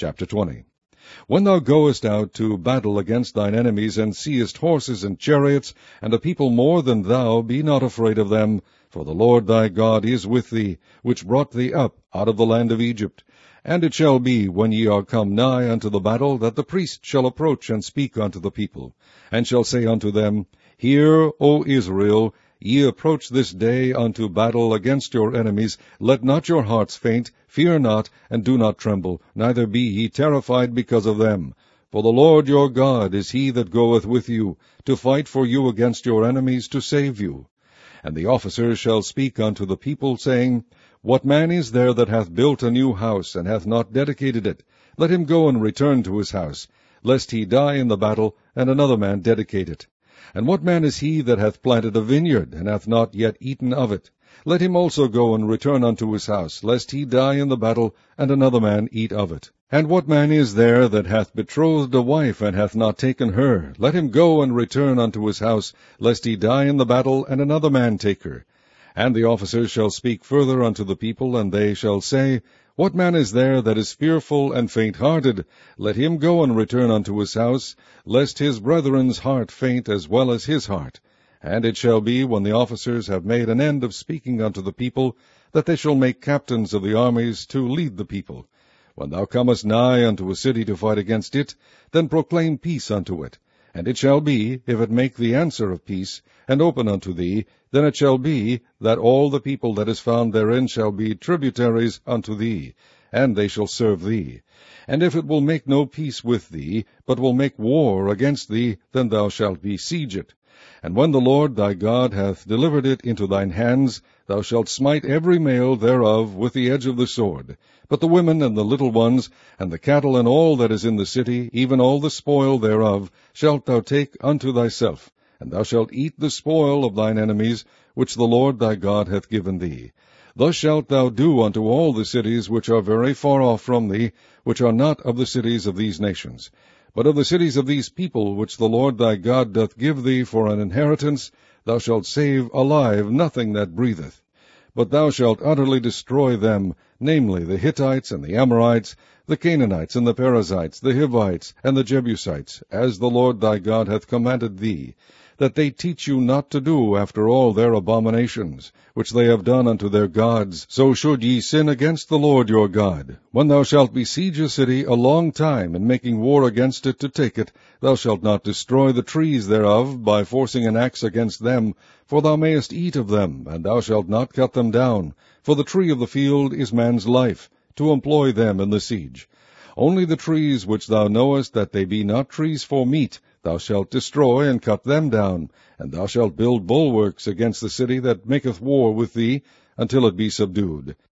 Chapter 20. When thou goest out to battle against thine enemies, and seest horses and chariots, and a people more than thou, be not afraid of them, for the Lord thy God is with thee, which brought thee up out of the land of Egypt. And it shall be, when ye are come nigh unto the battle, that the priest shall approach and speak unto the people, and shall say unto them, Hear, O Israel, ye approach this day unto battle against your enemies. Let not your hearts faint, fear not, and do not tremble, neither be ye terrified because of them. For the Lord your God is he that goeth with you, to fight for you against your enemies, to save you. And the officers shall speak unto the people, saying, What man is there that hath built a new house, and hath not dedicated it? Let him go and return to his house, lest he die in the battle, and another man dedicate it. And what man is he that hath planted a vineyard, and hath not yet eaten of it? Let him also go and return unto his house, lest he die in the battle, and another man eat of it. And what man is there that hath betrothed a wife, and hath not taken her? Let him go and return unto his house, lest he die in the battle, and another man take her. And the officers shall speak further unto the people, and they shall say, What man is there that is fearful and faint-hearted? Let him go and return unto his house, lest his brethren's heart faint as well as his heart. And it shall be, when the officers have made an end of speaking unto the people, that they shall make captains of the armies to lead the people. When thou comest nigh unto a city to fight against it, then proclaim peace unto it. And it shall be, if it make the answer of peace, and open unto thee, then it shall be, that all the people that is found therein shall be tributaries unto thee, and they shall serve thee. And if it will make no peace with thee, but will make war against thee, then thou shalt besiege it. And when the Lord thy God hath delivered it into thine hands, thou shalt smite every male thereof with the edge of the sword. But the women and the little ones, and the cattle and all that is in the city, even all the spoil thereof, shalt thou take unto thyself. And thou shalt eat the spoil of thine enemies, which the Lord thy God hath given thee. Thus shalt thou do unto all the cities which are very far off from thee, which are not of the cities of these nations. But of the cities of these people, which the Lord thy God doth give thee for an inheritance, thou shalt save alive nothing that breatheth. But thou shalt utterly destroy them, namely the Hittites and the Amorites, the Canaanites and the Perizzites, the Hivites and the Jebusites, as the Lord thy God hath commanded thee, that they teach you not to do after all their abominations, which they have done unto their gods. So should ye sin against the Lord your God. When thou shalt besiege a city a long time, in making war against it to take it, thou shalt not destroy the trees thereof by forcing an axe against them, for thou mayest eat of them, and thou shalt not cut them down. For the tree of the field is man's life, to employ them in the siege. Only the trees which thou knowest that they be not trees for meat, thou shalt destroy and cut them down, and thou shalt build bulwarks against the city that maketh war with thee, until it be subdued.